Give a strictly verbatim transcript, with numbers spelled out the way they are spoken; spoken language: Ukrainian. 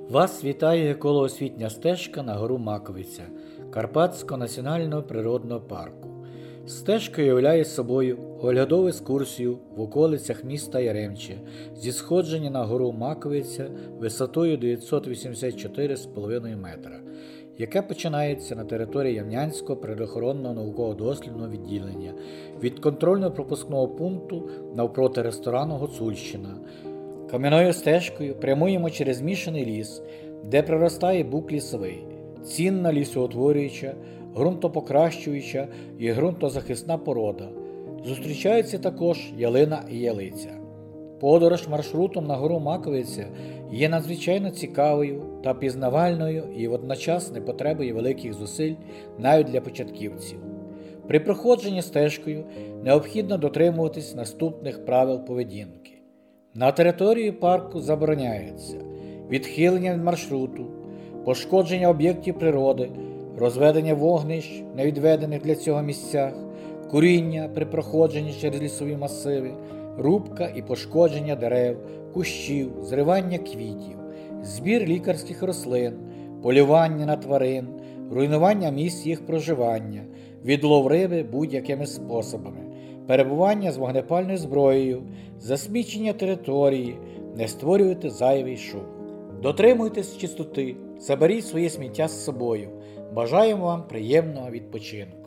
Вас вітає еколого-освітня стежка на гору Маковиця Карпатського національного природного парку. Стежка являє собою оглядову екскурсію в околицях міста Яремче зі сходження на гору Маковиця висотою дев'ятсот вісімдесят чотири цілих п'ять десятих метра, яке починається на території Ямнянського природоохоронного науково-дослідного відділення від контрольно-пропускного пункту навпроти ресторану «Гуцульщина». Кам'яною стежкою прямуємо через змішаний ліс, де проростає бук лісовий, цінна лісоутворююча, ґрунтопокращуюча і ґрунтозахисна порода. Зустрічаються також ялина і ялиця. Подорож маршрутом на гору Маковиця є надзвичайно цікавою та пізнавальною і водночас не потребує великих зусиль навіть для початківців. При проходженні стежкою необхідно дотримуватись наступних правил поведінки. На території парку забороняється відхилення від маршруту, пошкодження об'єктів природи, розведення вогнищ в невідведених для цього місцях, куріння при проходженні через лісові масиви, рубка і пошкодження дерев, кущів, зривання квітів, збір лікарських рослин, полювання на тварин, руйнування місць їх проживання, відлов риби будь-якими способами, перебування з вогнепальною зброєю, засмічення території, не створювати зайвий шум. Дотримуйтесь чистоти, заберіть своє сміття з собою. Бажаємо вам приємного відпочинку.